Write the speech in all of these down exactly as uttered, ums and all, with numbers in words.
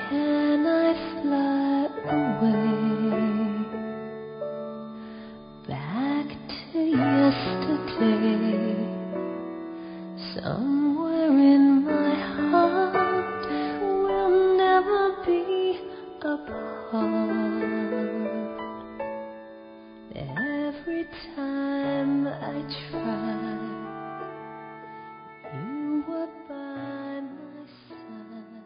Can I fly away back to yesterday? Somewhere in my heart we'll never be apart. Every time I try, you were by my side.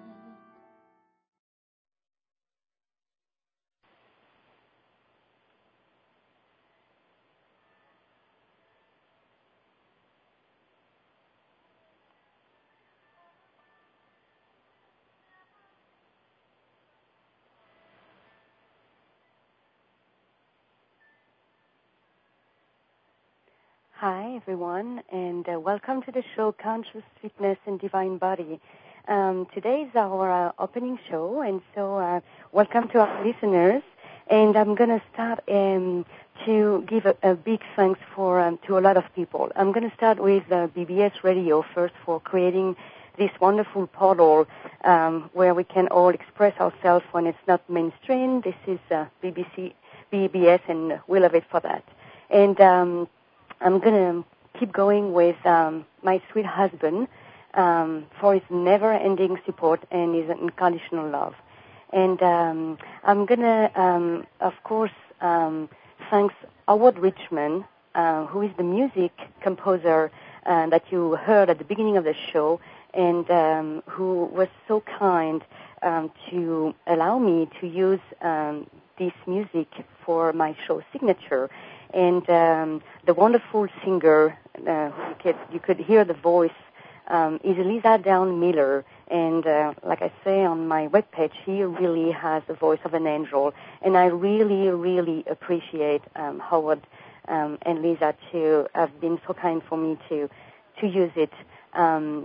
Hi, everyone, and uh, welcome to the show Conscious Fitness and Divine Body. Um, today is our uh, opening show, and so uh, welcome to our listeners. And I'm going to start um, to give a, a big thanks for um, to a lot of people. I'm going to start with uh, B B S Radio first for creating this wonderful portal um, where we can all express ourselves when it's not mainstream. This is uh, B B C, B B S, and we love it for that. And um, I'm going to keep going with um, my sweet husband um, for his never-ending support and his unconditional love. And um, I'm going to, um, of course, um, thank Howard Richman, uh, who is the music composer uh, that you heard at the beginning of the show, and um, who was so kind um, to allow me to use um, this music for my show signature. And um, the wonderful singer, uh, who you could, you could hear the voice, um, is Lisa Down Miller. And uh, like I say on my webpage, she really has the voice of an angel. And I really, really appreciate um, Howard um, and Lisa to have been so kind for me to to use it um,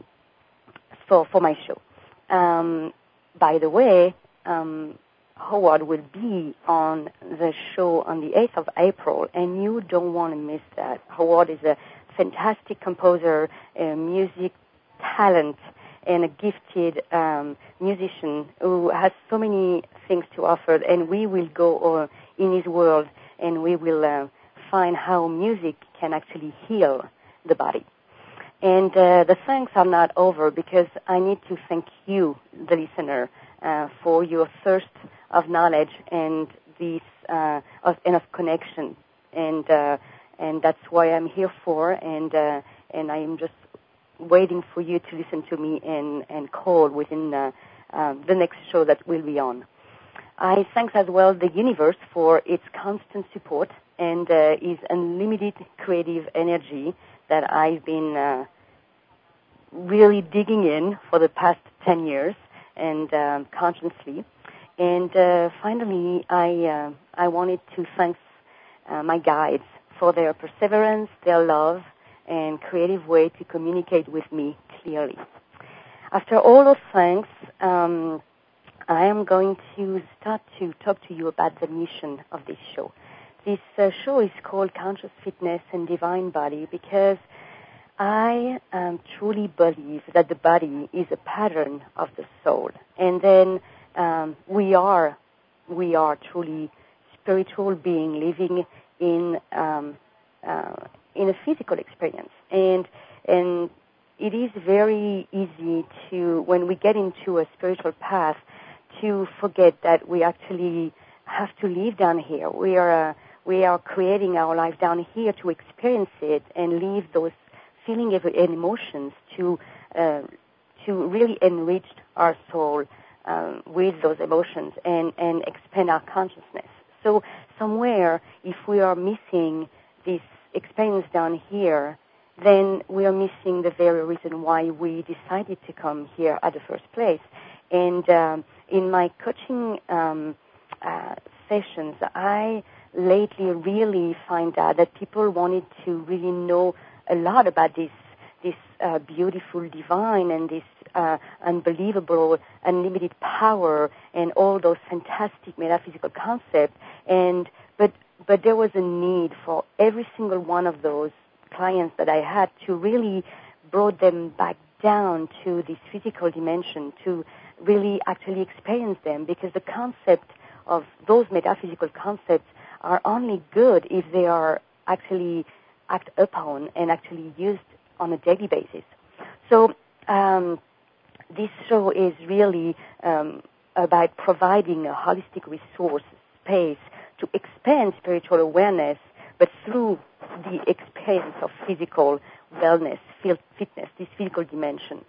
for for my show. Um, by the way, um, Howard will be on the show on the eighth of April, and you don't want to miss that. Howard is a fantastic composer, a music talent, and a gifted um, musician who has so many things to offer, and we will go uh, in his world, and we will uh, find how music can actually heal the body. And uh, the thanks are not over, because I need to thank you, the listener, uh, for your thirst of knowledge and this uh, of, and of connection, and uh, and that's why I'm here for, and uh, and I am just waiting for you to listen to me and and call within uh, uh, the next show that will be on. I thank as well the universe for its constant support and uh, its unlimited creative energy that I've been uh, really digging in for the past ten years and um, consciously. And uh, finally, I uh, I wanted to thank uh, my guides for their perseverance, their love, and creative way to communicate with me clearly. After all those thanks, um, I am going to start to talk to you about the mission of this show. This uh, show is called Conscious Fitness and Divine Body because I um, truly believe that the body is a pattern of the soul, and then um, we are we are truly spiritual being living in um, uh, in a physical experience, and and it is very easy to, when we get into a spiritual path, to forget that we actually have to live down here. We are uh, we are creating our life down here to experience it and leave those feeling and emotions to uh, to really enrich our soul um, with those emotions and, and expand our consciousness. So somewhere, if we are missing this experience down here, then we are missing the very reason why we decided to come here at the first place. And um, in my coaching um, uh, sessions, I lately really find out that people wanted to really know a lot about this this uh, beautiful divine and this uh, unbelievable unlimited power and all those fantastic metaphysical concepts. And but but there was a need for every single one of those clients that I had to really brought them back down to this physical dimension, to really actually experience them, because the concept of those metaphysical concepts are only good if they are actually acted upon and actually used on a daily basis. So um, this show is really um, about providing a holistic resource space to expand spiritual awareness, but through the experience of physical wellness, fitness, this physical dimension.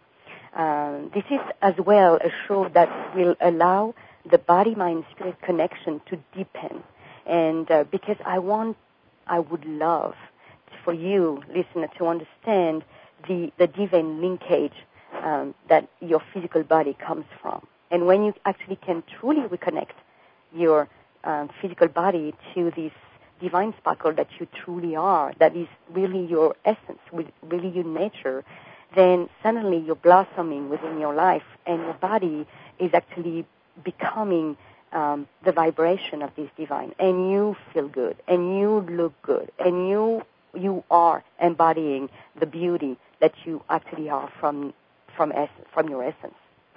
Um, this is as well a show that will allow the body-mind-spirit connection to deepen. And uh, because I want, I would love for you, listener, to understand the, the divine linkage um, that your physical body comes from. And when you actually can truly reconnect your um, physical body to this divine sparkle that you truly are, that is really your essence, really your nature, then suddenly you're blossoming within your life, and your body is actually becoming um, the vibration of this divine, and you feel good, and you look good, and you you are embodying the beauty that you actually are from from es- from your essence.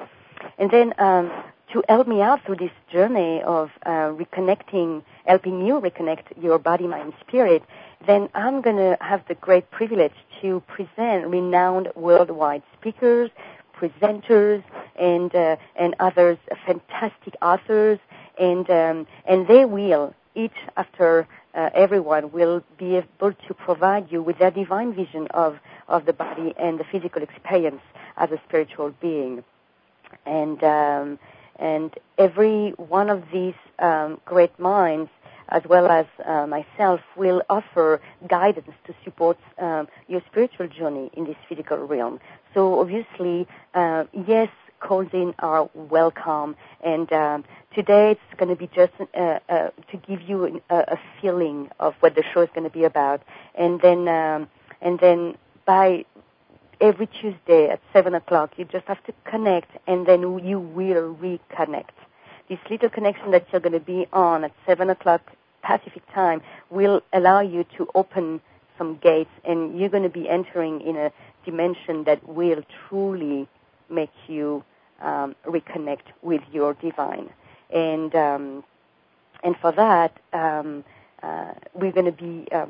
And then um, to help me out through this journey of uh, reconnecting, helping you reconnect your body, mind, spirit, then I'm going to have the great privilege to present renowned worldwide speakers, presenters, and uh, and others, fantastic authors, and um, and they will, each after uh, everyone, will be able to provide you with their divine vision of, of the body and the physical experience as a spiritual being. And um, and every one of these um, great minds, as well as uh, myself, will offer guidance to support um, your spiritual journey in this physical realm. So obviously, uh, yes, calls in are welcome, and um, today it's going to be just uh, uh, to give you a, a feeling of what the show is going to be about, and then um, and then by every Tuesday at seven o'clock, you just have to connect, and then you will reconnect. This little connection that you're going to be on at seven o'clock Pacific time will allow you to open some gates, and you're going to be entering in a dimension that will truly make you um, reconnect with your divine. And um, and for that, um, uh, we're going to be uh,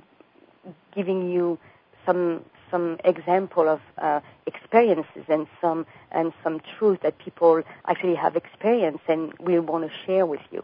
giving you some some example of uh, experiences and some and some truth that people actually have experienced and we want to share with you.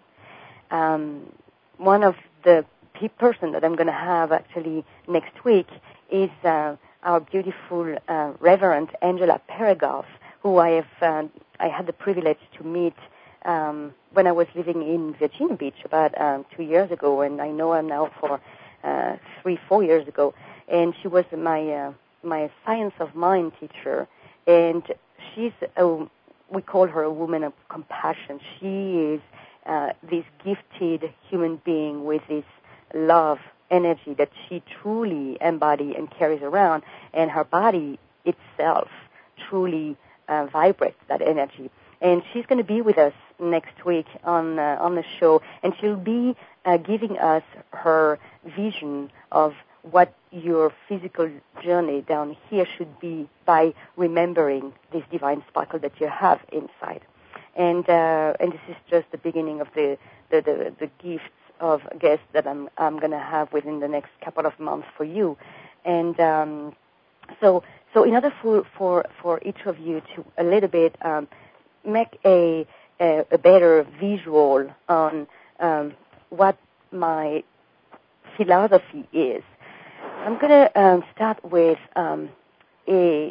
Um, one of the pe- person that I'm going to have actually next week is uh, our beautiful uh, Reverend Angela Peregoff, who I have uh, I had the privilege to meet um, when I was living in Virginia Beach about um, two years ago, and I know her now for uh, three, four years ago. And she was my uh, my science of mind teacher, and she's a, we call her a woman of compassion. She is uh, this gifted human being with this love energy that she truly embodies and carries around, and her body itself truly uh, vibrates that energy. And she's going to be with us next week on uh, on the show, and she'll be uh, giving us her vision of what your physical journey down here should be by remembering this divine sparkle that you have inside. And uh, and this is just the beginning of the the, the, the gifts of guests that I'm I'm going to have within the next couple of months for you. And um, so so in order for, for, for each of you to a little bit um, make a, a a better visual on um, what my philosophy is, I'm going to um, start with um, a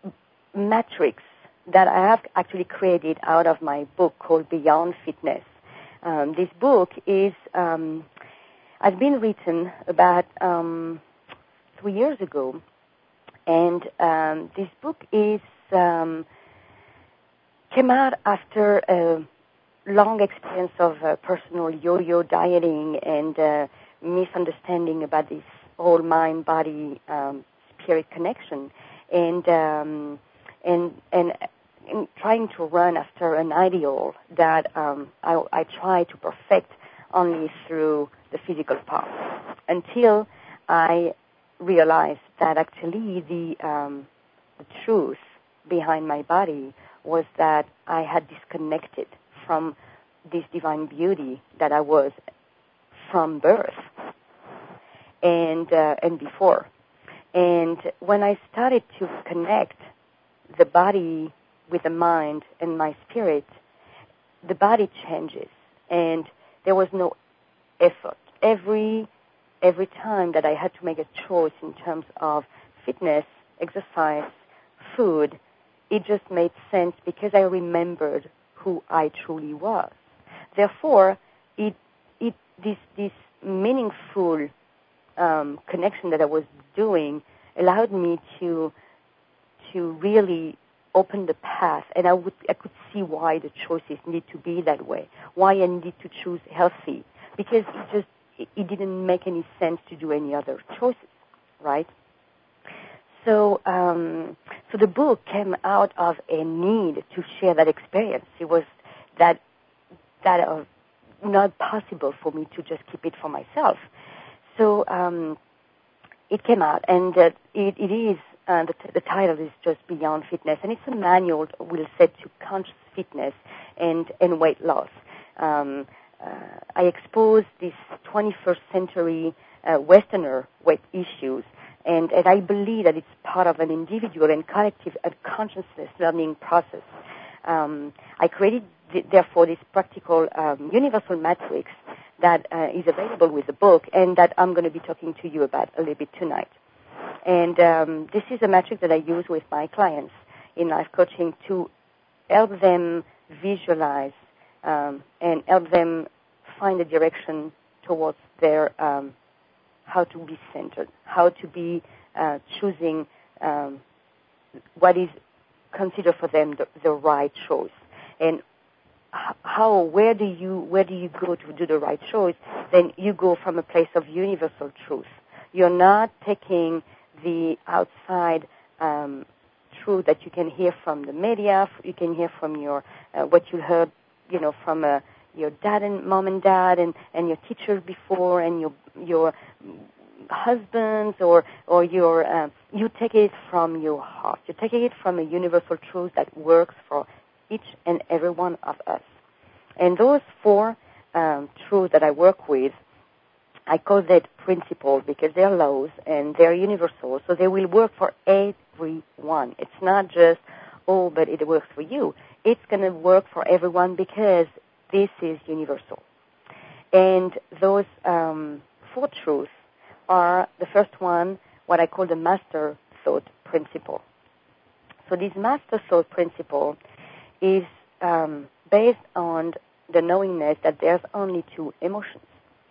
matrix that I have actually created out of my book called Beyond Fitness. Um, this book is um, has been written about um, three years ago, and um, this book is um, came out after a long experience of uh, personal yo-yo dieting and uh, misunderstanding about this whole mind, body, um, spirit connection, and um, and and and trying to run after an ideal that um, I, I try to perfect only through the physical part, until I realized that actually the um, the truth behind my body was that I had disconnected from this divine beauty that I was from birth and uh, and before. And when I started to connect the body with the mind and my spirit, the body changes, and there was no effort. Every every time that I had to make a choice in terms of fitness, exercise, food, it just made sense because I remembered who I truly was. Therefore, it it this this meaningful um, connection that I was doing allowed me to to really open the path, and I would I could see why the choices need to be that way, why I needed to choose healthy, because it just it, it didn't make any sense to do any other choices, right? So um, so the book came out of a need to share that experience. It was that that uh, not possible for me to just keep it for myself. So um, it came out, and uh, it, it is. Uh, the, t- the title is just Beyond Fitness, and it's a manual, we'll say, to conscious fitness and, and weight loss. Um, uh, I expose these twenty-first century uh, Westerner weight issues, and, and I believe that it's part of an individual and collective uh, consciousness learning process. Um, I created, th- therefore, this practical um, universal matrix that uh, is available with the book, and that I'm going to be talking to you about a little bit tonight. And um, this is a metric that I use with my clients in life coaching to help them visualize um, and help them find a direction towards their um, how to be centered, how to be uh, choosing um, what is considered for them the, the right choice, and how where do you where do you go to do the right choice? Then you go from a place of universal truth. You're not taking the outside um, truth that you can hear from the media, you can hear from your uh, what you heard, you know, from uh, your dad and mom and dad and, and your teachers before, and your your husbands, or or your uh, you take it from your heart. You're taking it from a universal truth that works for each and every one of us. And those four um, truths that I work with, I call that principles because they're laws and they're universal, so they will work for everyone. It's not just, oh, but it works for you. It's going to work for everyone because this is universal. And those um, four truths are, the first one, what I call the master thought principle. So this master thought principle is um, based on the knowingness that there's only two emotions.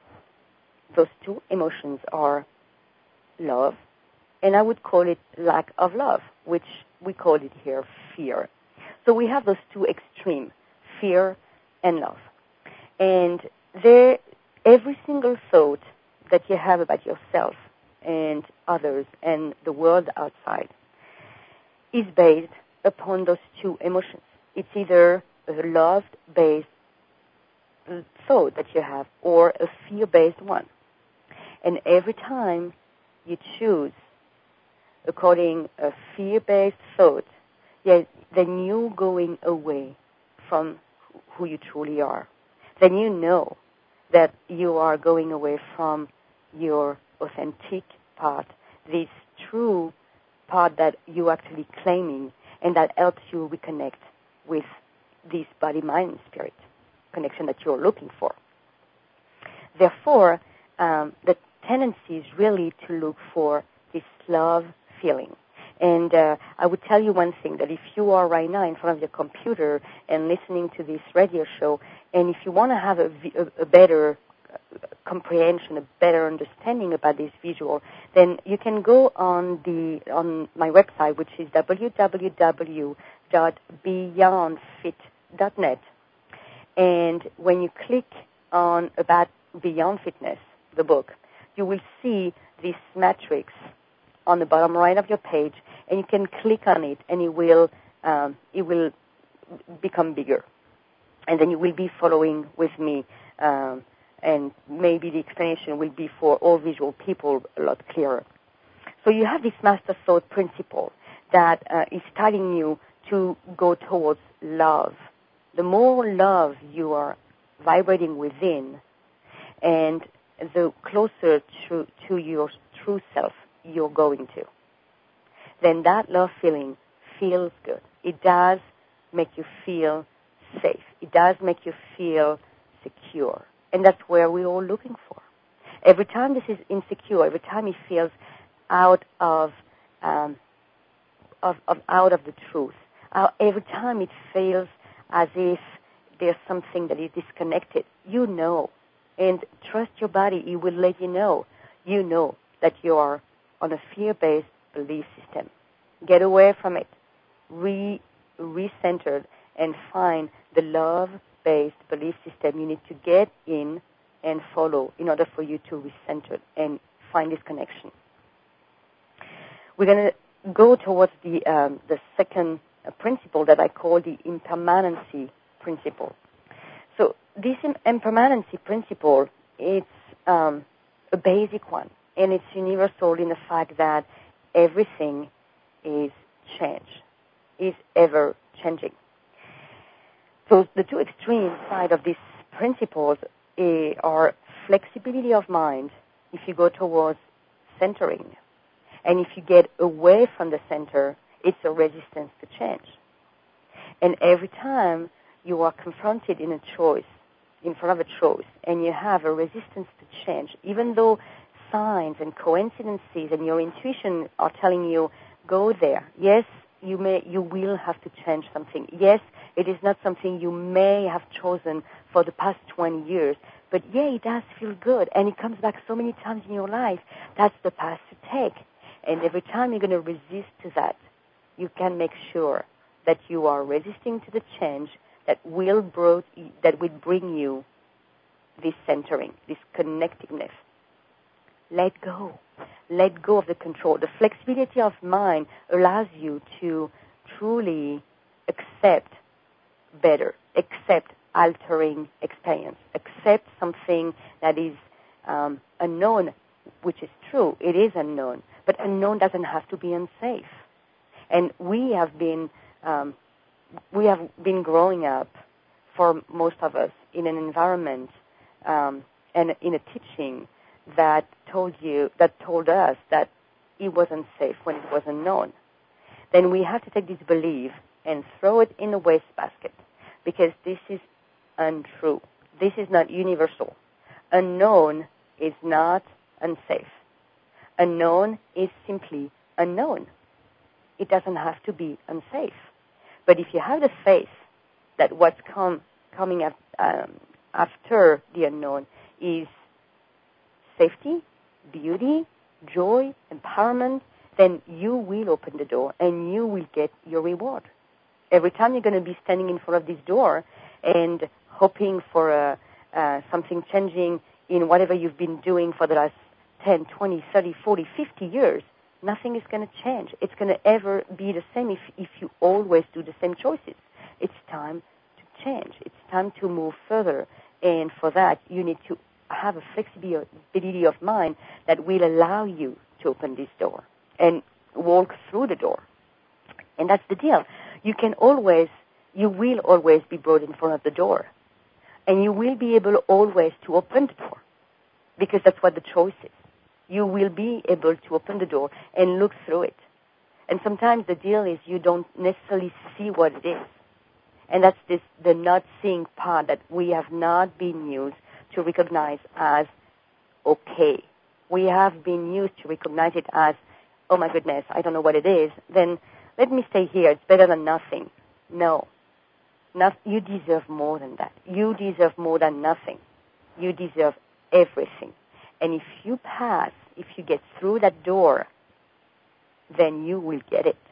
Those two emotions are love, and I would call it lack of love, which we call it here fear. So we have those two extremes, fear and love. And there, every single thought that you have about yourself and others and the world outside is based upon those two emotions. It's either a love-based thought that you have or a fear-based one. And every time you choose according a fear-based thought, yeah, then you're going away from who you truly are. Then you know that you are going away from your authentic part, this true part that you're actually claiming, and that helps you reconnect with this body, mind, spirit connection that you're looking for. Therefore, um, the tendency is really to look for this love feeling. And uh, I would tell you one thing, that if you are right now in front of your computer and listening to this radio show, and if you want to have a, a, a better comprehension, a better understanding about this visual, then you can go on the on my website, which is w w w dot beyond fit dot net. And when you click on about Beyond Fitness, the book, you will see this matrix on the bottom right of your page, and you can click on it, and it will um, it will become bigger, and then you will be following with me, um, and maybe the explanation will be for all visual people a lot clearer. So you have this master thought principle that uh, is telling you to go towards love. The more love you are vibrating within, and the closer to, to your true self you're going to, then that love feeling feels good. It does make you feel safe. It does make you feel secure. And that's where we're all looking for. Every time this is insecure, every time it feels out of, um, of, of out of the truth, uh, every time it feels as if there's something that is disconnected, you know. And trust your body, it will let you know. You know that you are on a fear-based belief system. Get away from it. Re, re-centered and find the love-based belief system you need to get in and follow in order for you to re-center and find this connection. We're going to go towards the, um, the second uh, principle that I call the impermanency principle. So this impermanency principle, it's um, a basic one, and it's universal in the fact that everything is change, is ever changing. So the two extreme sides of these principles uh, are flexibility of mind if you go towards centering. And if you get away from the center, it's a resistance to change. And every time you are confronted in a choice, in front of a choice, and you have a resistance to change, even though signs and coincidences and your intuition are telling you, go there. Yes, you may, you will have to change something. Yes, it is not something you may have chosen for the past twenty years, but yeah, it does feel good, and it comes back so many times in your life. That's the path to take. And every time you're going to resist to that, you can make sure that you are resisting to the change that will, bro- that will bring you this centering, this connectiveness. Let go. Let go of the control. The flexibility of mind allows you to truly accept better, accept altering experience, accept something that is um, unknown, which is true. It is unknown. But unknown doesn't have to be unsafe. And we have been um, we have been growing up, for most of us, in an environment um, and in a teaching that told you that told us that it was unsafe when it was unknown. Then we have to take this belief and throw it in the wastebasket, because this is untrue. This is not universal. Unknown is not unsafe. Unknown is simply unknown. It doesn't have to be unsafe. But if you have the faith that what's come, coming up, um, after the unknown is safety, beauty, joy, empowerment, then you will open the door and you will get your reward. Every time you're going to be standing in front of this door and hoping for uh, uh, something changing in whatever you've been doing for the last ten, twenty, thirty, forty, fifty years, nothing is going to change. It's going to ever be the same if, if you always do the same choices. It's time to change. It's time to move further. And for that, you need to have a flexibility of mind that will allow you to open this door and walk through the door. And that's the deal. You can always, you will always be brought in front of the door. And you will be able always to open the door, because that's what the choice is. You will be able to open the door and look through it. And sometimes the deal is you don't necessarily see what it is. And that's this, the not seeing part that we have not been used to recognize as okay. We have been used to recognize it as, oh my goodness, I don't know what it is. Then let me stay here. It's better than nothing. No. Not, you deserve more than that. You deserve more than nothing. You deserve everything. And if you pass, if you get through that door, then you will get it.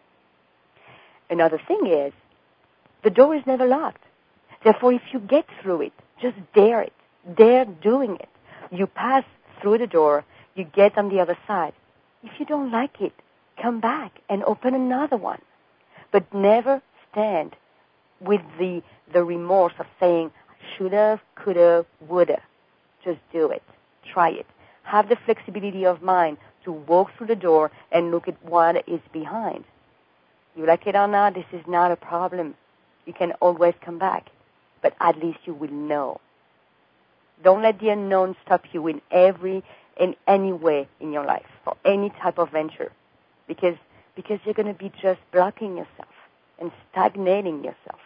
Another thing is, the door is never locked. Therefore, if you get through it, just dare it. Dare doing it. You pass through the door, you get on the other side. If you don't like it, come back and open another one. But never stand with the, the remorse of saying, shoulda, coulda, woulda. Just do it. Try it. Have the flexibility of mind to walk through the door and look at what is behind. You like it or not, this is not a problem. You can always come back, but at least you will know. Don't let the unknown stop you in every, in any way in your life, for any type of venture, because because you're going to be just blocking yourself and stagnating yourself.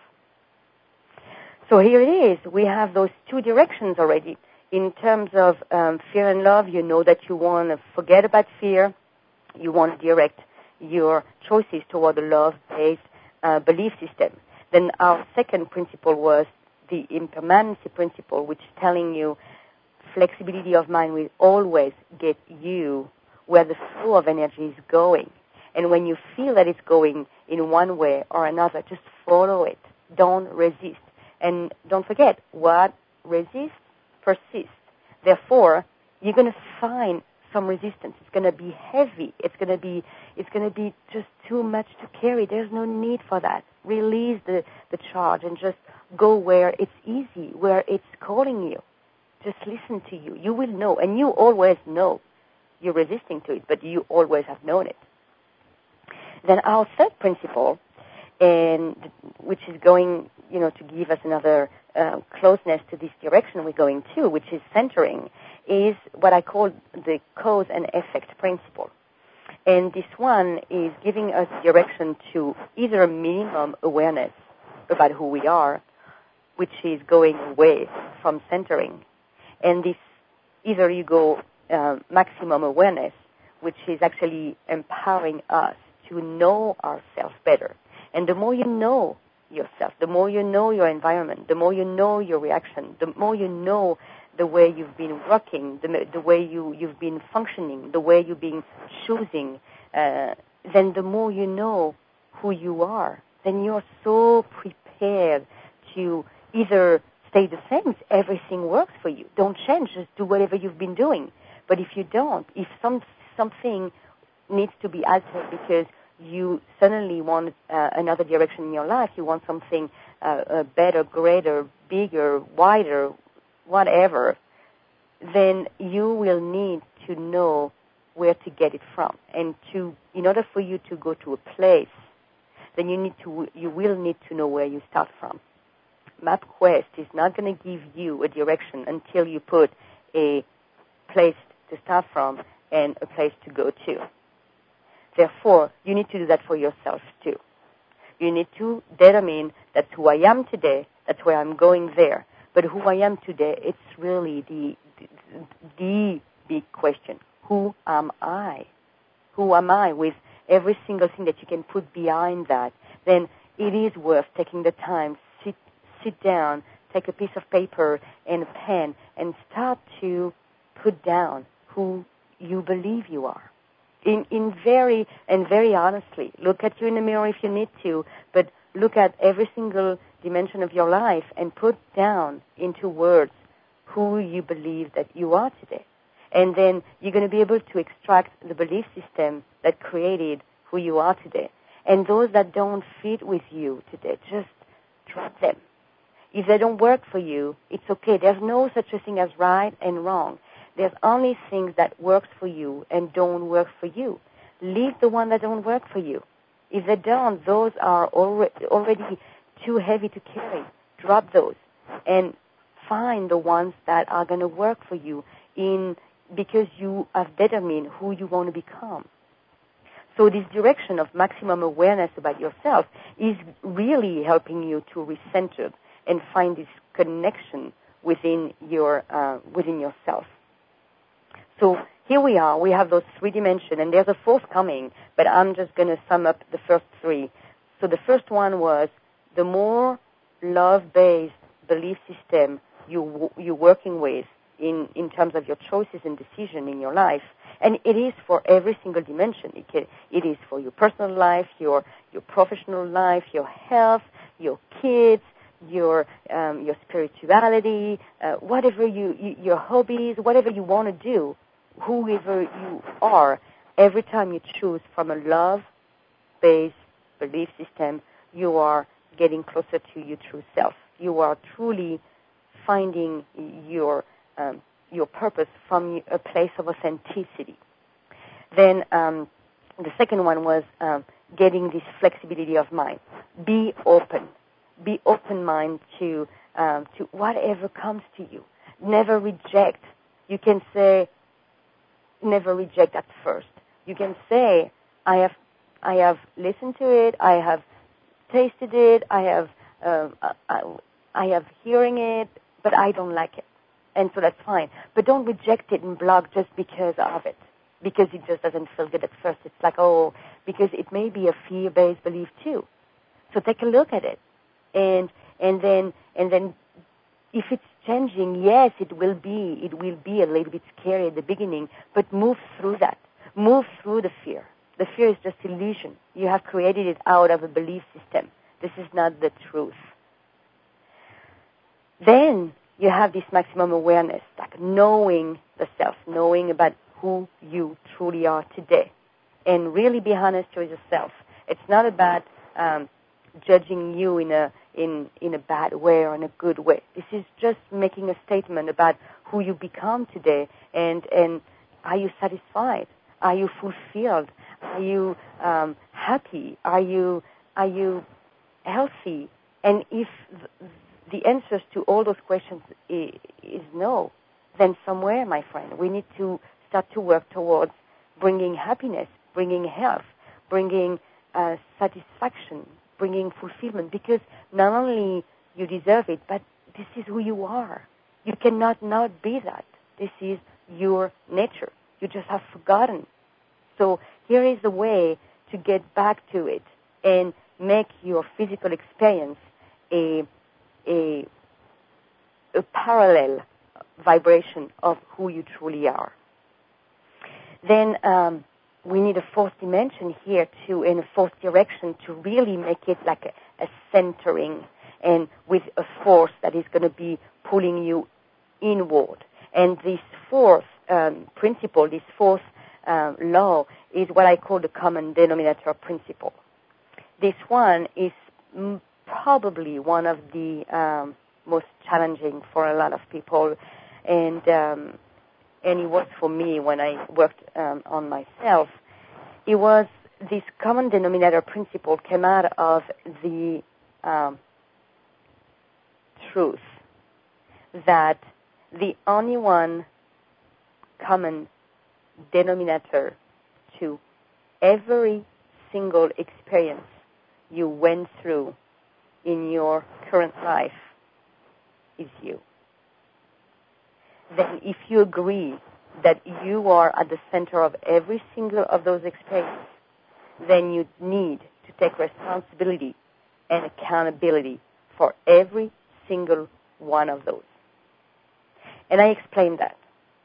So here it is. We have those two directions already. In terms of um, fear and love, you know that you want to forget about fear. You want to direct your choices toward a love-based uh, belief system. Then our second principle was the impermanency principle, which is telling you flexibility of mind will always get you where the flow of energy is going. And when you feel that it's going in one way or another, just follow it. Don't resist. And don't forget, what resists, persists. Therefore, you're going to find some resistance. It's going to be heavy. It's going to be, it's going to be just too much to carry. There's no need for that. Release the, the charge and just go where it's easy, where it's calling you. Just listen to you. You will know, and you always know. You're resisting to it, but you always have known it. Then our third principle, and which is going, you know, to give us another uh, closeness to this direction we're going to, which is centering, is what I call the cause and effect principle. And this one is giving us direction to either a minimum awareness about who we are, which is going away from centering. And this, either you go uh, maximum awareness, which is actually empowering us to know ourselves better. And the more you know yourself, the more you know your environment, the more you know your reaction, the more you know the way you've been working, the, the way you, you've been functioning, the way you've been choosing, uh, then the more you know who you are, then you're so prepared to either stay the same, everything works for you. Don't change, just do whatever you've been doing. But if you don't, if some something needs to be altered because you suddenly want uh, another direction in your life, you want something uh, uh, better, greater, bigger, wider, whatever, then you will need to know where to get it from. And to, in order for you to go to a place, then you need to, you will need to know where you start from. MapQuest is not going to give you a direction until you put a place to start from and a place to go to. Therefore, you need to do that for yourself too. You need to determine that's who I am today, that's where I'm going there. But who I am today, it's really the, the, the big question. Who am I? Who am I? With every single thing that you can put behind that, then it is worth taking the time, sit, sit down, take a piece of paper and a pen, and start to put down who you believe you are. In, in very, and very honestly, look at you in the mirror if you need to, but look at every single dimension of your life and put down into words who you believe that you are today. And then you're going to be able to extract the belief system that created who you are today. And those that don't fit with you today, just drop them. If they don't work for you, it's okay. There's no such a thing as right and wrong. There's only things that works for you and don't work for you. Leave the one that don't work for you. If they don't, those are already, already too heavy to carry. Drop those and find the ones that are going to work for you in because you have determined who you want to become. So this direction of maximum awareness about yourself is really helping you to recenter and find this connection within your uh, within yourself. So here we are. We have those three dimensions, and there's a fourth coming, but I'm just going to sum up the first three. So the first one was the more love-based belief system you, you're working with in, in terms of your choices and decision in your life, and it is for every single dimension. It, can, it is for your personal life, your, your professional life, your health, your kids, your um, your spirituality, uh, whatever you, you, your hobbies, whatever you want to do, whoever you are, every time you choose from a love-based belief system, you are getting closer to your true self. You are truly finding your um, your purpose from a place of authenticity. Then um, the second one was um, getting this flexibility of mind. Be open. Be open-minded to um, to whatever comes to you. Never reject. You can say, never reject at first. You can say, I have, I have listened to it. I have tasted it. I have, uh, I, I have hearing it, but I don't like it, and so that's fine. But don't reject it and block just because of it, because it just doesn't feel good at first. It's like, oh, because it may be a fear-based belief too. So take a look at it, and and then and then if it's changing, yes, it will be it will be a little bit scary at the beginning, but move through that. Move through the fear. The fear is just illusion. You have created it out of a belief system. This is not the truth. Then you have this maximum awareness, like knowing the self, knowing about who you truly are today, and really be honest with yourself. It's not about um, judging you in a in in a bad way or in a good way. This is just making a statement about who you become today, and and are you satisfied? Are you fulfilled? Are you um, happy? Are you are you healthy? And if th- the answers to all those questions is, is no, then somewhere, my friend, we need to start to work towards bringing happiness, bringing health, bringing uh, satisfaction, bringing fulfillment, because not only you deserve it, but this is who you are. You cannot not be that. This is your nature. You just have forgotten. So here is a way to get back to it and make your physical experience a a, a parallel vibration of who you truly are. Then um, we need a fourth dimension here to, in a fourth direction, to really make it like a, a centering, and with a force that is going to be pulling you inward. And this fourth um, principle, this fourth uh, law, is what I call the common denominator principle. This one is m- probably one of the um, most challenging for a lot of people, and um, and it was for me when I worked um, on myself. It was this common denominator principle came out of the um, truth that the only one common denominator to every single experience you went through in your current life is you. Then if you agree that you are at the center of every single of those experiences, then you need to take responsibility and accountability for every single one of those. And I explained that.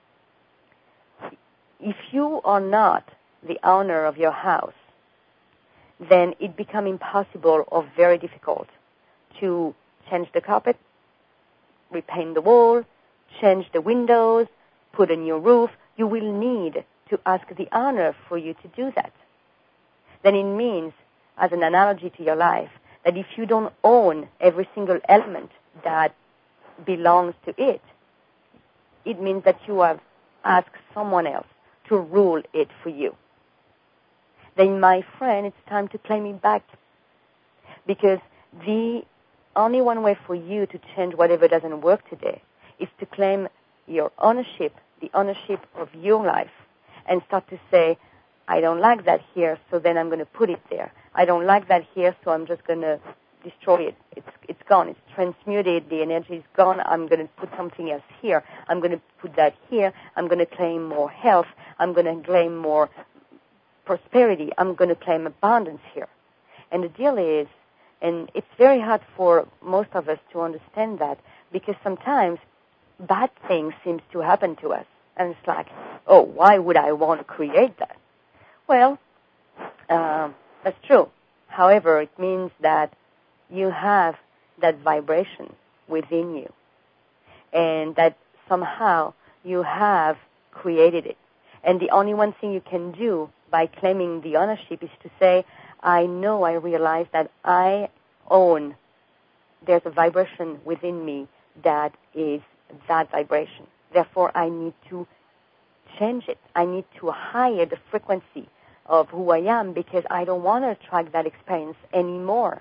If you are not the owner of your house, then it becomes impossible or very difficult to change the carpet, repaint the wall, change the windows, put a new roof. You will need to ask the owner for you to do that. Then it means, as an analogy to your life, that if you don't own every single element that belongs to it, it means that you have asked someone else to rule it for you. Then, my friend, it's time to claim it back. Because the only one way for you to change whatever doesn't work today is to claim your ownership, the ownership of your life, and start to say, I don't like that here, so then I'm going to put it there. I don't like that here, so I'm just going to destroy it. It's it's gone. It's transmuted. The energy is gone. I'm going to put something else here. I'm going to put that here. I'm going to claim more health. I'm going to claim more prosperity. I'm going to claim abundance here. And the deal is, and it's very hard for most of us to understand that, because sometimes bad things seem to happen to us. And it's like, oh, why would I want to create that? Well, uh, that's true. However, it means that you have that vibration within you, and that somehow you have created it. And the only one thing you can do by claiming the ownership is to say, I know, I realize that I own, there's a vibration within me that is that vibration. Therefore, I need to change it. I need to higher the frequency of who I am because I don't want to attract that experience anymore.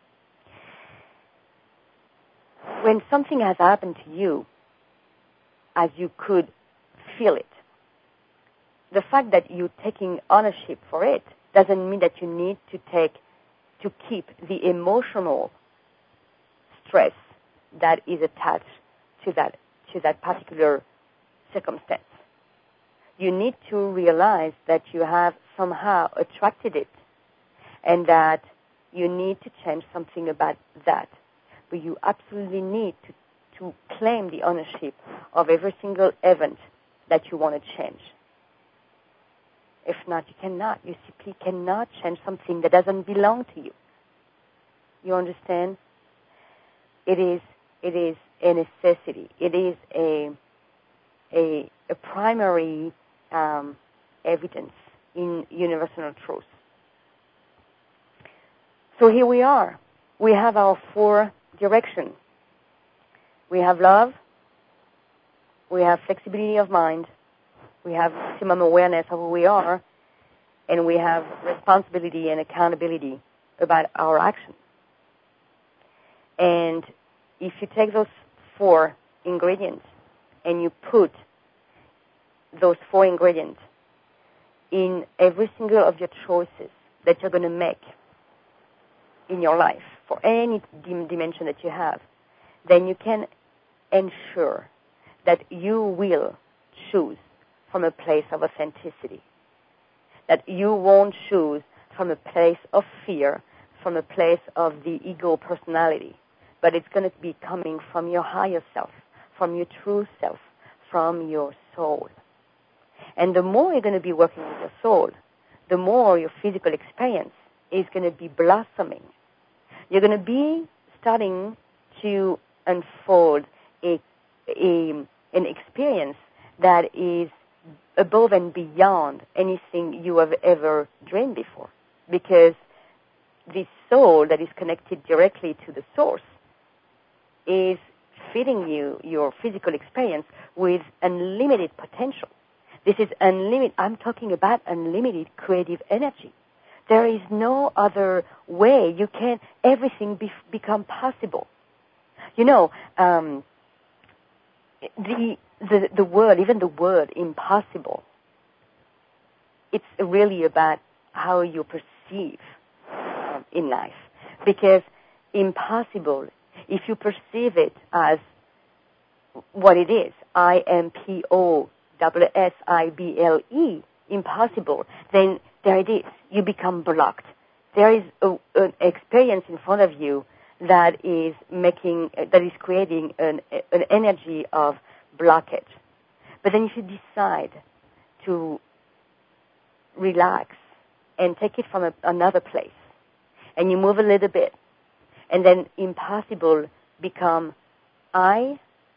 When something has happened to you, as you could feel it, the fact that you're taking ownership for it doesn't mean that you need to take, to keep the emotional stress that is attached to that, to that particular circumstance. You need to realize that you have somehow attracted it and that you need to change something about that. But you absolutely need to, to claim the ownership of every single event that you want to change. If not, you cannot. You simply cannot change something that doesn't belong to you. You understand? It is, it is a necessity. It is a, a, a primary um, evidence in universal truth. So here we are. We have our four directions. We have love. We have flexibility of mind. We have maximum awareness of who we are. And we have responsibility and accountability about our actions. And if you take those four ingredients and you put those four ingredients in every single of your choices that you're going to make in your life for any dim- dimension that you have, then you can ensure that you will choose from a place of authenticity, that you won't choose from a place of fear, from a place of the ego personality, but it's going to be coming from your higher self, from your true self, from your soul. And the more you're going to be working with your soul, the more your physical experience is going to be blossoming. You're going to be starting to unfold a, a, an experience that is above and beyond anything you have ever dreamed before. Because this soul that is connected directly to the source is feeding you your physical experience with unlimited potential. This is unlimited. I'm talking about unlimited creative energy. There is no other way you can, everything be, become possible. You know, um, the, the, the word, even the word impossible, it's really about how you perceive um, in life. Because impossible, if you perceive it as what it is, I M P O S S I B L E, impossible, then there it is. You become blocked. There is a, an experience in front of you that is making, that is creating an, an energy of blockage. But then if you decide to relax and take it from a, another place, and you move a little bit, and then impossible become I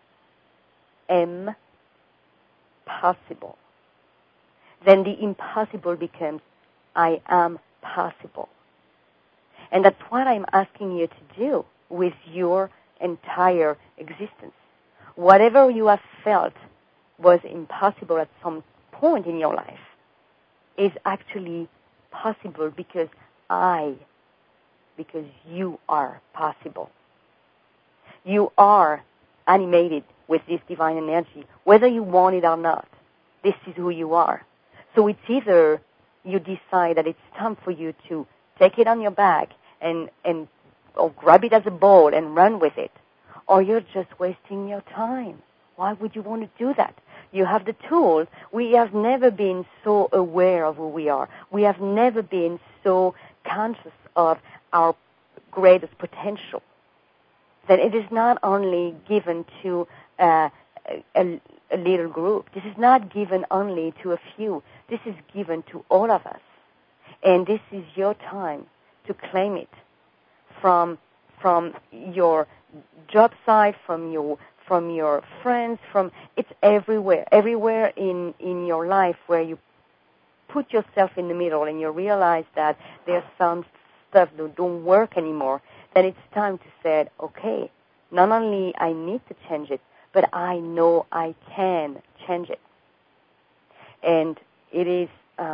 am possible. Then the impossible becomes I am possible. And that's what I'm asking you to do with your entire existence. Whatever you have felt was impossible at some point in your life is actually possible because I, because you are possible. You are animated with this divine energy, whether you want it or not. This is who you are. So it's either you decide that it's time for you to take it on your back and, and or grab it as a ball and run with it, or you're just wasting your time. Why would you want to do that? You have the tools. We have never been so aware of who we are. We have never been so conscious of our greatest potential. That it is not only given to uh, a, a little group. This is not given only to a few. This is given to all of us. And this is your time to claim it from from your job site, from your from your friends, from it's everywhere. Everywhere in, in your life where you put yourself in the middle and you realize that there's some stuff that don't work anymore, then it's time to say, okay, not only I need to change it, but I know I can change it. And it is um,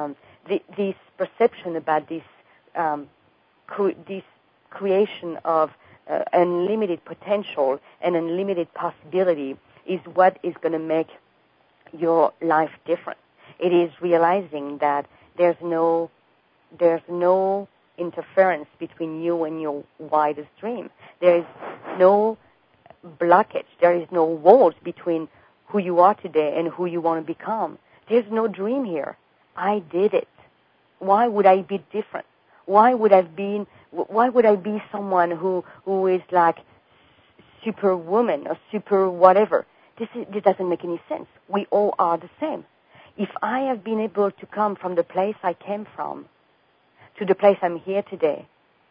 the, this perception about this um, cre- this creation of uh, unlimited potential and unlimited possibility is what is going to make your life different. It is realizing that there's no there's no interference between you and your widest dream. There is no blockage. There is no walls between who you are today and who you want to become. There's no dream here. I did it. Why would I be different? Why would I be? Why would I be someone who who is like superwoman or super whatever? This is, this doesn't make any sense. We all are the same. If I have been able to come from the place I came from to the place I'm here today,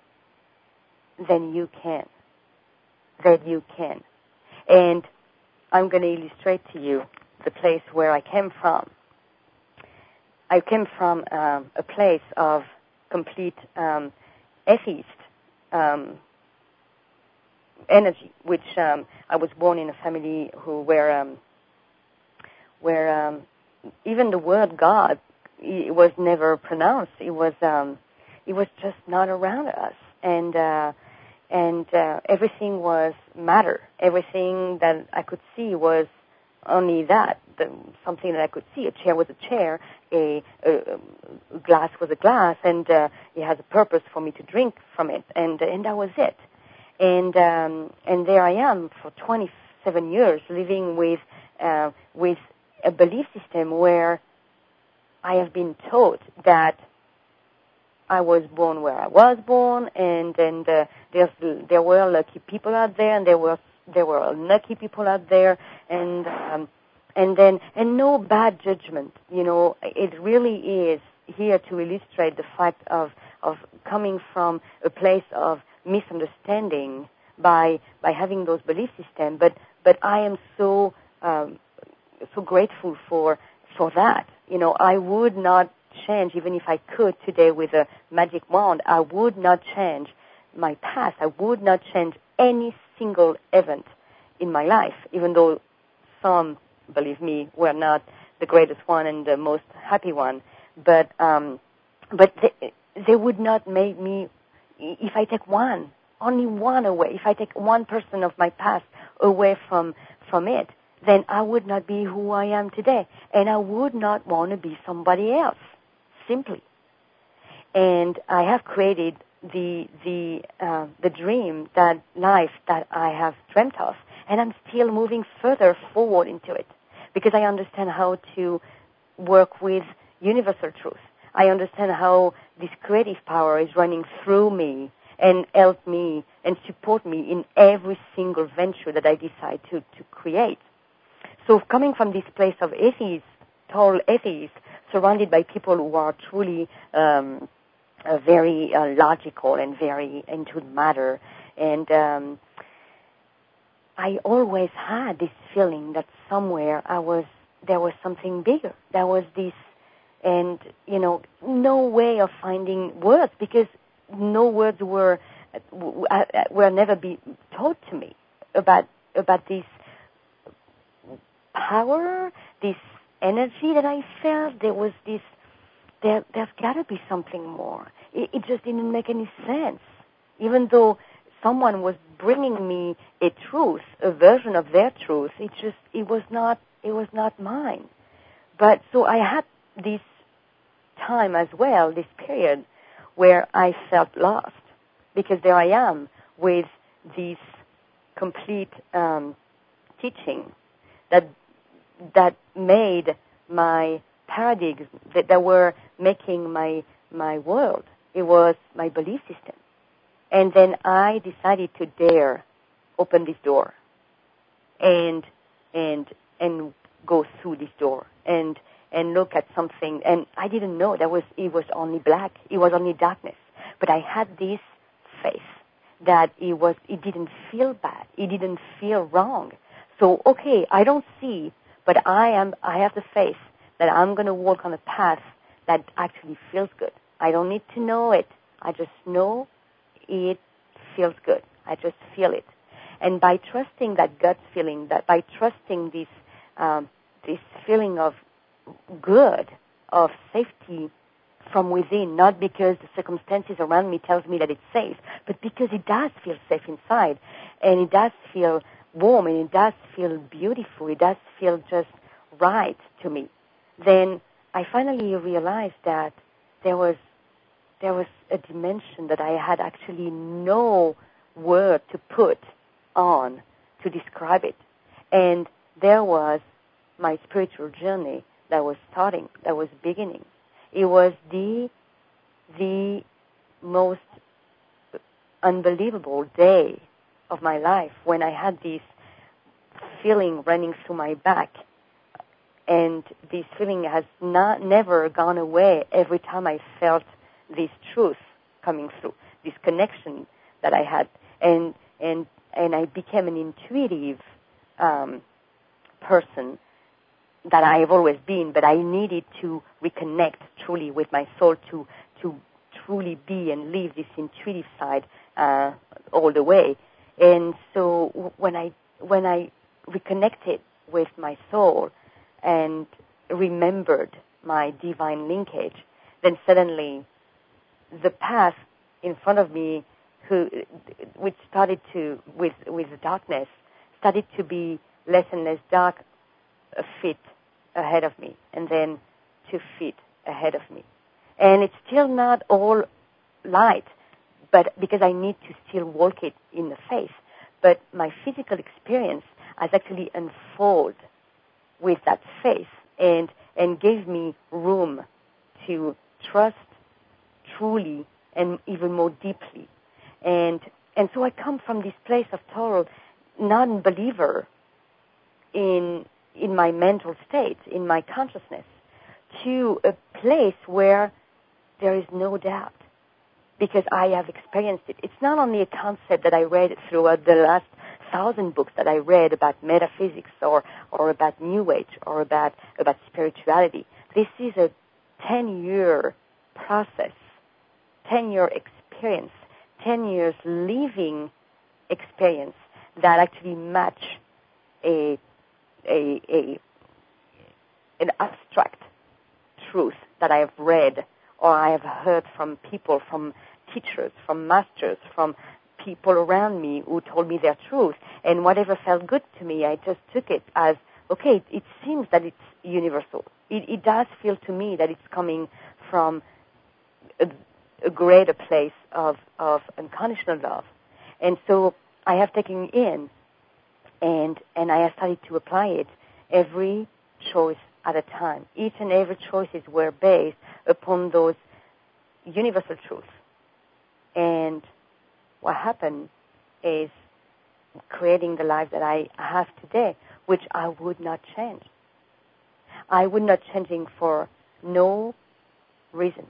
then you can. Then you can. And I'm going to illustrate to you the place where I came from. I came from um, a place of complete um, atheist um, energy, which um, I was born in a family who where um, where um, even the word God it was never pronounced. It was um, it was just not around us, and uh, and uh, everything was matter. Everything that I could see was only that, the, something that I could see. A chair was a chair, a, a, a glass was a glass, and uh, it has a purpose for me to drink from it, and and that was it. And um, and there I am for twenty-seven years living with uh, with a belief system where I have been taught that I was born where I was born, and and uh, there's there were lucky people out there, and there were there were unlucky people out there, and um, and then and no bad judgment. You know, it really is here to illustrate the fact of of coming from a place of misunderstanding by by having those belief systems. But but I am so um, so grateful for for that. You know, I would not change, even if I could today with a magic wand. I would not change my past. I would not change any single event in my life, even though some, believe me, were not the greatest one and the most happy one. But um, but they, they would not make me. If I take one, only one away, if I take one person of my past away from from it, then I would not be who I am today, and I would not want to be somebody else. Simply. And I have created the the uh, the dream, that life that I have dreamt of, and I'm still moving further forward into it because I understand how to work with universal truth. I understand how this creative power is running through me and help me and support me in every single venture that I decide to, to create. So coming from this place of atheist, total atheist, surrounded by people who are truly um, uh, very uh, logical and very into matter, and um, I always had this feeling that somewhere I was there was something bigger. There was this, and you know, no way of finding words because no words were were never be taught to me about about this power, this energy that I felt. There was this, there, there's got to be something more. It, it just didn't make any sense. Even though someone was bringing me a truth, a version of their truth, it just, it was not, it was not mine. But so I had this time as well, this period, where I felt lost. Because there I am with this complete um, teaching that that made my paradigms, that, that were making my my world. It was my belief system. And then I decided to dare open this door and and and go through this door and and look at something. And I didn't know that was it was only black. It was only darkness. But I had this faith that it was it didn't feel bad. It didn't feel wrong. So okay, I don't see, but I am I have the faith that I'm going to walk on a path that actually feels good. I don't need to know it. I just know it feels good. I just feel it. And by trusting that gut feeling, that by trusting this um, this feeling of good, of safety from within, not because the circumstances around me tells me that it's safe, but because it does feel safe inside, and it does feel warm, and it does feel beautiful, it does feel just right to me, then I finally realized that there was there was a dimension that I had actually no word to put on to describe it. And there was my spiritual journey that was starting, that was beginning. It was the the most unbelievable day of my life when I had this feeling running through my back. And this feeling has not never gone away every time I felt this truth coming through, this connection that I had. And and and I became an intuitive um, person that I have always been, but I needed to reconnect truly with my soul to to truly be and live this intuitive side uh, all the way. And so when I when I reconnected with my soul and remembered my divine linkage, then suddenly the path in front of me, who, which started to, with, with the darkness, started to be less and less dark, a feet ahead of me, and then two feet ahead of me. And it's still not all light, but because I need to still walk it in the faith. But my physical experience has actually unfolded with that faith and and gave me room to trust truly and even more deeply. And and so I come from this place of total non-believer in in my mental state, in my consciousness, to a place where there is no doubt, because I have experienced it. It's not only a concept that I read throughout the last thousand books that I read about metaphysics or, or about New Age or about, about spirituality. This is a ten-year process, ten-year experience, ten years living experience that actually match a, a, a an abstract truth that I have read or I have heard from people, from teachers, from masters, from people around me who told me their truth. And whatever felt good to me, I just took it as, okay, it, it seems that it's universal. It, it does feel to me that it's coming from a, a greater place of, of unconditional love. And so I have taken it in, and, and I have started to apply it every choice at a time. Each and every choices were based upon those universal truths. And what happened is creating the life that I have today, which I would not change. I would not changing for no reason.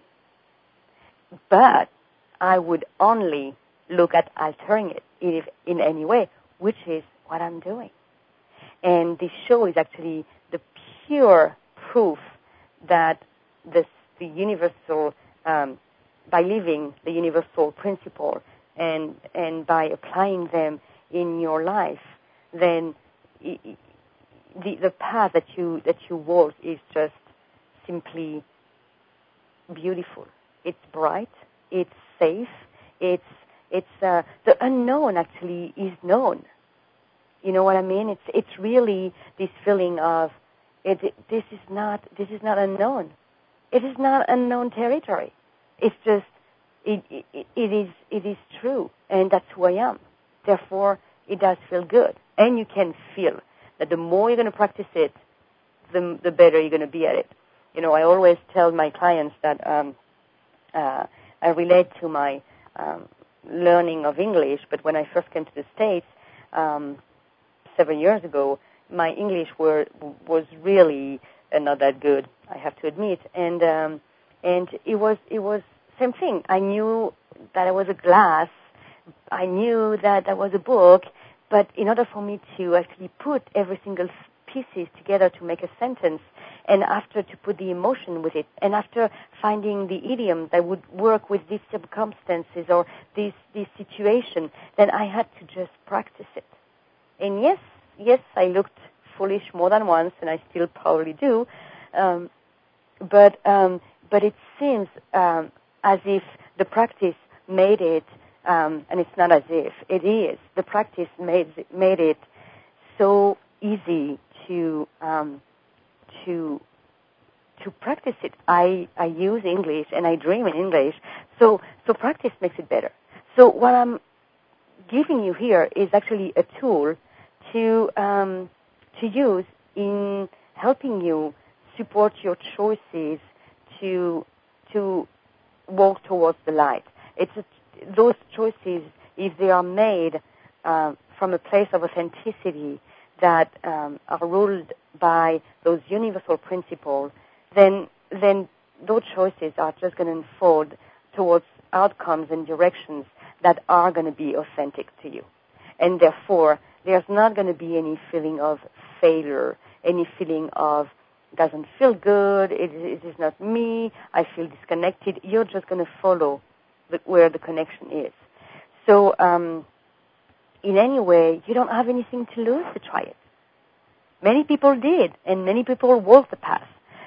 But I would only look at altering it if in any way, which is what I'm doing. And this show is actually the pure proof that this, the universal, um, by living the universal principle and and by applying them in your life, then it, the the path that you that you walk is just simply beautiful. It's bright. It's safe. It's it's uh, the unknown actually is known. You know what I mean? It's it's really this feeling of it. This is not this is not unknown. It is not unknown territory. It's just it, it it is it is true, and that's who I am. Therefore, it does feel good, and you can feel that the more you're going to practice it, the the better you're going to be at it. You know, I always tell my clients that um, uh, I relate to my um, learning of English, but when I first came to the States um, seven years ago, my English were, was really uh, not that good, I have to admit, and um, and it was it was same thing. I knew that I was a glass, I knew that I was a book, but in order for me to actually put every single pieces together to make a sentence, and after to put the emotion with it, and after finding the idiom that would work with these circumstances or this this situation, then I had to just practice it. And yes, yes, I looked foolish more than once, and I still probably do. Um, but um, but it seems um, as if the practice made it, um, and it's not as if, it is, the practice made, made it so easy to um, to to practice it. I, I use English and I dream in English, so so practice makes it better. So what I'm giving you here is actually a tool to um, to use in helping you support your choices to to walk towards the light. It's a, those choices, if they are made uh, from a place of authenticity that um, are ruled by those universal principles, then then those choices are just going to unfold towards outcomes and directions that are going to be authentic to you. And therefore, there's not going to be any feeling of failure, any feeling of doesn't feel good, it, it is not me, I feel disconnected. You're just going to follow the, where the connection is. So um, in any way, you don't have anything to lose to try it. Many people did, and many people walked the path.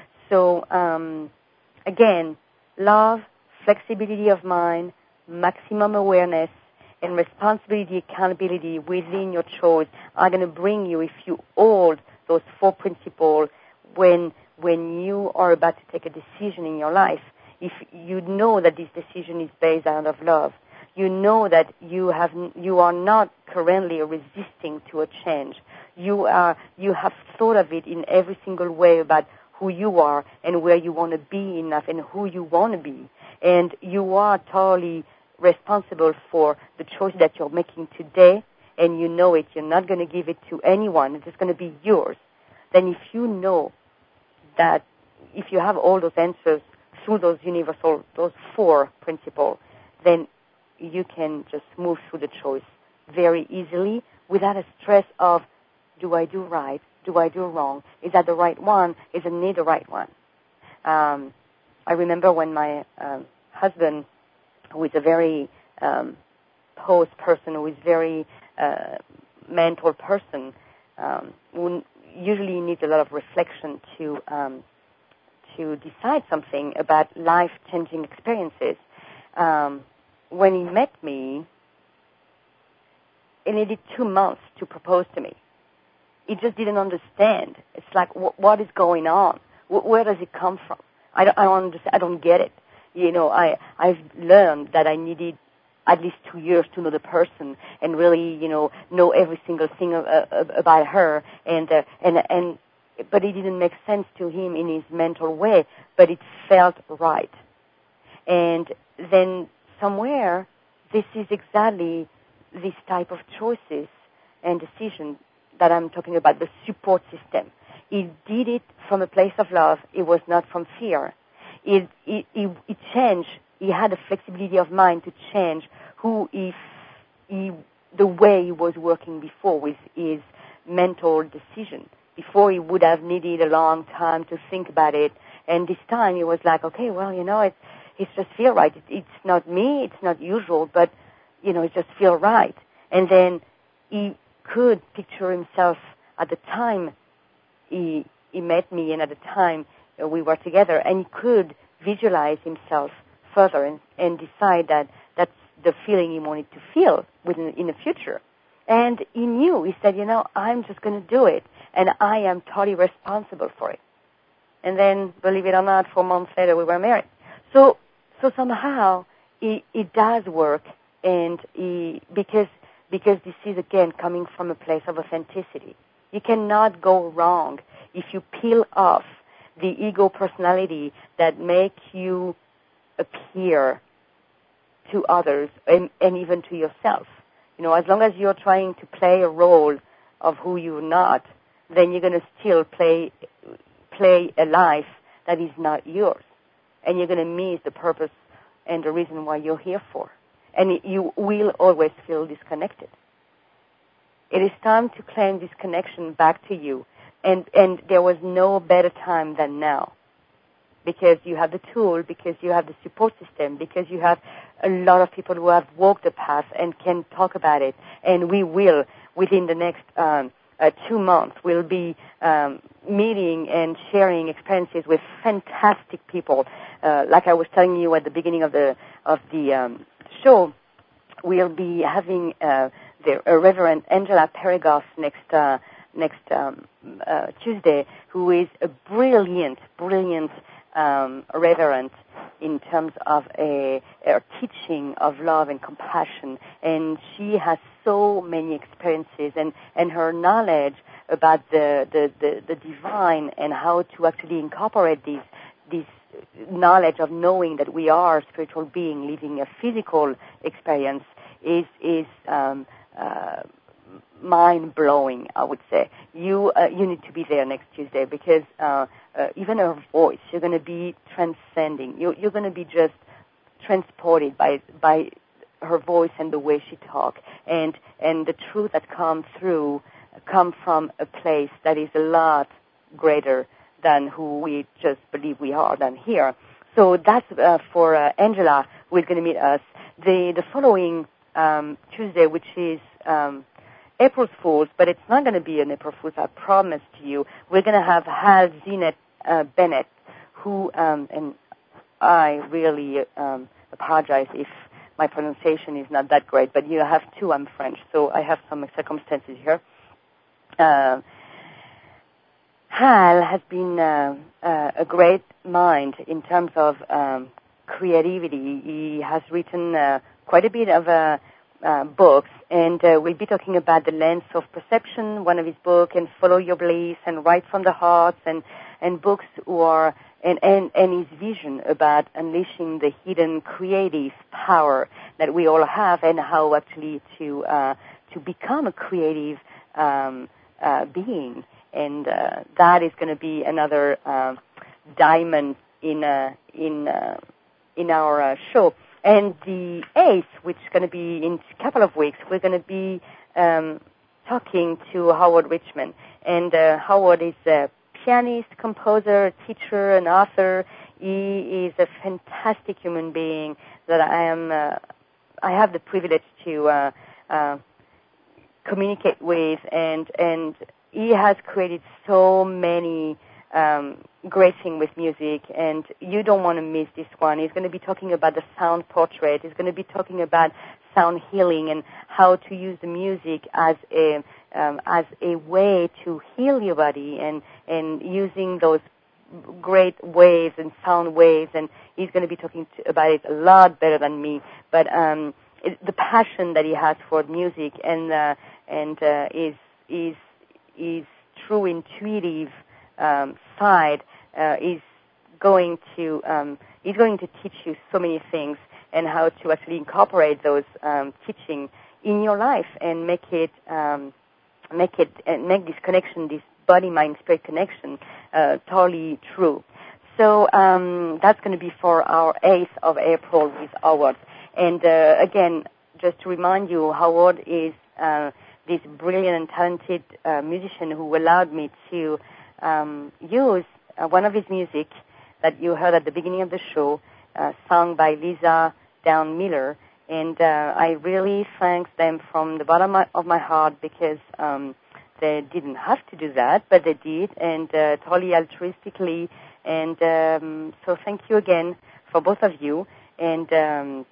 So um, again, love, flexibility of mind, maximum awareness, and responsibility, accountability within your choice are going to bring you, if you hold those four principles when when you are about to take a decision in your life, if you know that this decision is based out of love, you know that you have you are not currently resisting to a change. You are you have thought of it in every single way about who you are and where you want to be enough and who you want to be, and you are totally responsible for the choice that you're making today, and you know it. You're not going to give it to anyone. It's going to be yours. Then if you know that, if you have all those answers through those universal, those four principles, then you can just move through the choice very easily without a stress of, do I do right? Do I do wrong? Is that the right one? Is it not the right one? Um, I remember when my um, husband, who is a very um, post person, who is very uh, mental person, um, who usually needs a lot of reflection to um, to decide something about life-changing experiences. Um, when he met me, it needed two months to propose to me. He just didn't understand. It's like, wh- what is going on? Wh- where does it come from? I don't, I don't understand. I don't get it. You know, I, I've learned that I needed at least two years to know the person and really, you know, know every single thing uh, about her. And, uh, and, and, but it didn't make sense to him in his mental way, but it felt right. And then somewhere, this is exactly this type of choices and decisions that I'm talking about, the support system. He did it from a place of love. It was not from fear. It, it, it, it changed. He had a flexibility of mind to change who he, he, the way he was working before with his mental decision. Before he would have needed a long time to think about it. And this time he was like, okay, well, you know, it, it just feel right. It, it's not me. It's not usual, but, you know, it just feel right. And then he could picture himself at the time he, he met me and at the time we were together, and he could visualize himself further and, and decide that that's the feeling he wanted to feel within, in the future. And he knew, he said, you know, I'm just going to do it, and I am totally responsible for it. And then, believe it or not, four months later we were married. So, so somehow it, it does work, and he, because because this is again coming from a place of authenticity. You cannot go wrong if you peel off the ego personality that make you appear to others and, and even to yourself. You know, as long as you're trying to play a role of who you're not, then you're going to still play play a life that is not yours, and you're going to miss the purpose and the reason why you're here for. And you will always feel disconnected. It is time to claim this connection back to you. And, and there was no better time than now. Because you have the tool, because you have the support system, because you have a lot of people who have walked the path and can talk about it. And we will, within the next um, uh, two months, we'll be um, meeting and sharing experiences with fantastic people. Uh, like I was telling you at the beginning of the of the um, show, we'll be having uh, the uh, Reverend Angela Peregoff next uh, next um, uh, Tuesday, who is a brilliant, brilliant um, reverend in terms of a, a teaching of love and compassion, and she has so many experiences, and, and her knowledge about the, the, the, the divine and how to actually incorporate these this knowledge of knowing that we are a spiritual being living a physical experience is is um, uh, mind blowing. I would say you uh, you need to be there next Tuesday, because uh, uh, even her voice, you're going to be transcending. You, you're going to be just transported by by her voice and the way she talks, and and the truth that comes through come from a place that is a lot greater than who we just believe we are than here. So that's uh, for uh, Angela, who is going to meet us. The the following um, Tuesday, which is um, April Fool's, but it's not going to be an April Fool's, I promise to you. We're going to have Hal Zenett uh, Bennett, who, um, and I really um, apologize if my pronunciation is not that great, but you have to, I'm French, so I have some circumstances here. Uh, Hal has been uh, uh, a great mind in terms of um, creativity. He has written uh, quite a bit of uh, uh, books, and uh, we'll be talking about the lens of perception, one of his books, and Follow Your Bliss, and Write from the Heart, and, and books who are, and, and, and his vision about unleashing the hidden creative power that we all have, and how actually to uh, to become a creative um, uh, being. And uh, that is going to be another uh, diamond in uh, in uh, in our uh, show. And the eighth, which is going to be in a couple of weeks, we're going to be um, talking to Howard Richman. And uh, Howard is a pianist, composer, teacher, and author. He is a fantastic human being that I am. Uh, I have the privilege to uh, uh, communicate with, and and. He has created so many um, great things with music, and you don't want to miss this one. He's going to be talking about the sound portrait. He's going to be talking about sound healing and how to use the music as a um, as a way to heal your body, and and using those great waves and sound waves. And he's going to be talking to, about it a lot better than me. But um, it, the passion that he has for music and uh, and uh, is is is true intuitive um, side uh, is going to um, is going to teach you so many things, and how to actually incorporate those um, teaching in your life and make it um, make it uh, make this connection, this body mind spirit connection, uh, totally true. So um, that's going to be for our eighth of April with Howard. And uh, again, just to remind you, Howard is uh, this brilliant and talented uh, musician who allowed me to um, use uh, one of his music that you heard at the beginning of the show, uh, sung by Lisa Down Miller. And uh, I really thank them from the bottom of my heart, because um, they didn't have to do that, but they did, and uh, totally altruistically. And um, so thank you again for both of you. And um,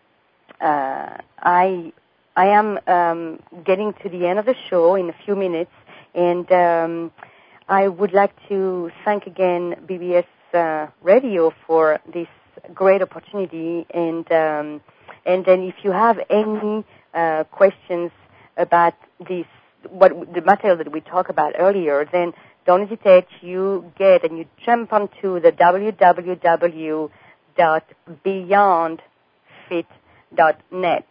uh, I... I am um, getting to the end of the show in a few minutes, and um, I would like to thank again B B S uh, Radio for this great opportunity. And um, and then if you have any uh, questions about this, what the material that we talked about earlier, then don't hesitate. You get and you jump onto the w w w dot beyond fit dot net.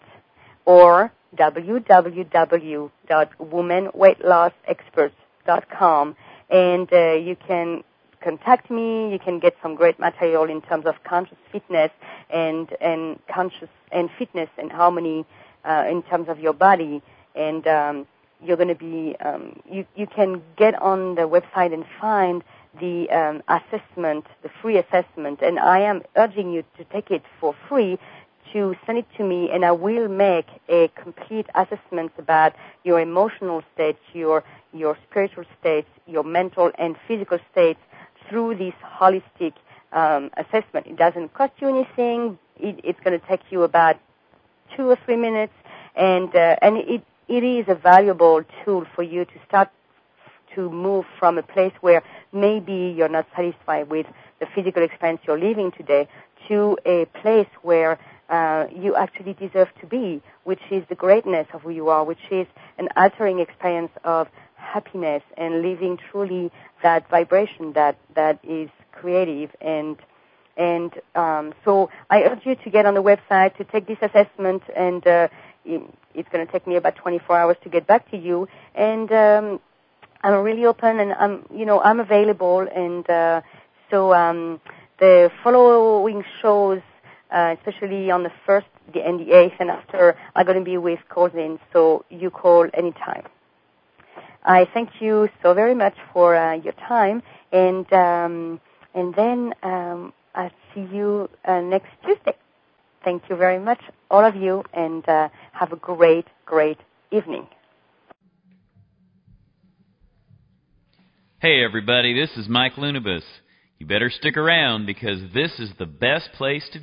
Or w w w dot women weight loss experts dot com, and uh, you can contact me. You can get some great material in terms of conscious fitness and and conscious and fitness and harmony uh, in terms of your body. And um, you're going to be um, you you can get on the website and find the um, assessment, the free assessment, and I am urging you to take it for free, to send it to me, and I will make a complete assessment about your emotional state, your your spiritual states, your mental and physical states through this holistic um, assessment. It doesn't cost you anything. It, it's going to take you about two or three minutes, and uh, and it it is a valuable tool for you to start to move from a place where maybe you're not satisfied with the physical experience you're living today to a place where uh, you actually deserve to be, which is the greatness of who you are, which is an altering experience of happiness and living truly that vibration that, that is creative. And and um, so I urge you to get on the website, to take this assessment, and uh, it, it's going to take me about twenty-four hours to get back to you. And um, I'm really open, and I'm, you know, I'm available, and uh, so um, the following shows, uh, especially on the first the, and the eighth, and after, are going to be with call-in, so you call anytime. I thank you so very much for uh, your time, and um, and then um, I'll see you uh, next Tuesday. Thank you very much, all of you, and uh, have a great, great evening. Hey everybody, this is Mike Lunabus. You better stick around because this is the best place to